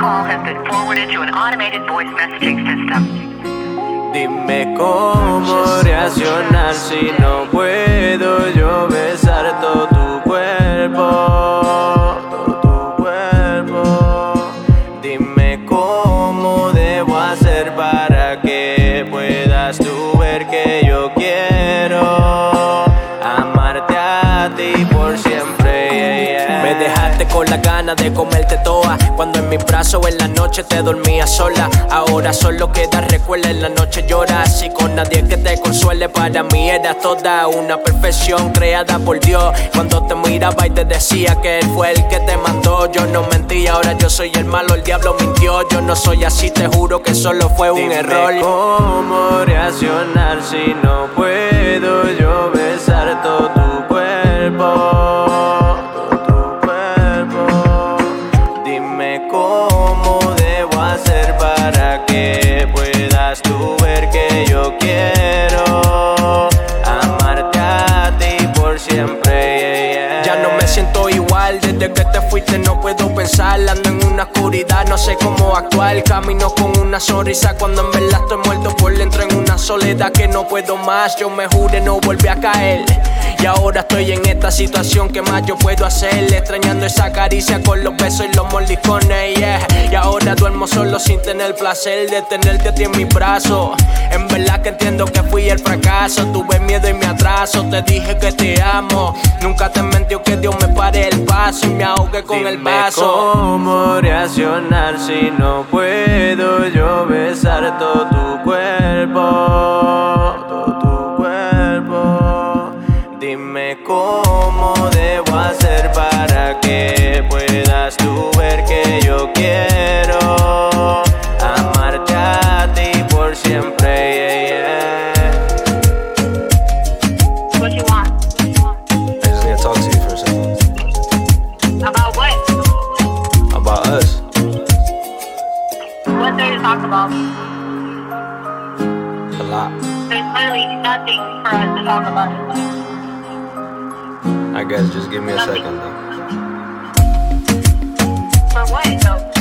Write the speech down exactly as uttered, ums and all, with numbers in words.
call has been forwarded to an automated voice messaging system. Dime cómo reaccionar si no puedo yo besar todo tu cuerpo, todo tu cuerpo. Dime cómo debo hacer para que puedas tú ver que yo quiero amarte a ti por siempre, yeah, yeah. Me dejaste con las ganas de comerte toda, cuando en mis brazos en la noche te dormía sola. Ahora solo queda recuerda, en la noche lloras y con nadie que te consuele. Para mí eras toda una perfección creada por Dios. Cuando te miraba y te decía que él fue el que te mandó, yo no mentía, ahora yo soy el malo, el diablo mintió. Yo no soy así, te juro que solo fue un Dime error. ¿Cómo reaccionar si no puedo yo besar todo tu cuerpo? ¿Cómo debo hacer para que puedas tú ver que yo quiero amarte a ti por siempre, yeah, yeah. Ya no me siento igual, desde que te fuiste no puedo pensar. Ando en una oscuridad, no sé cómo actuar. Camino con una sonrisa cuando en verdad estoy muerto por dentro, en una soledad que no puedo más. Yo me juré no volví a caer y ahora estoy en esta situación, ¿qué más yo puedo hacer? Extrañando esa caricia con los besos y los mordiscones, yeah. Y ahora duermo solo sin tener el placer de tenerte a ti en mis brazos. En verdad que entiendo que fui el fracaso, tuve miedo y me atraso. Te dije que te amo, nunca te mentió que Dios me pare el paso y me ahogué con Dime el vaso. ¿Cómo reaccionar si no puedo yo besar todo tu cuerpo, todo tu cuerpo? Dime cómo debo hacer para que puedas tú ver que yo quiero amarte a ti por siempre, yeah, yeah. What you want? I just need to talk to you for a second. About what? About us. What's there to talk about? A lot. There's literally nothing for us to talk about. I guess just give me a second though. For what, though?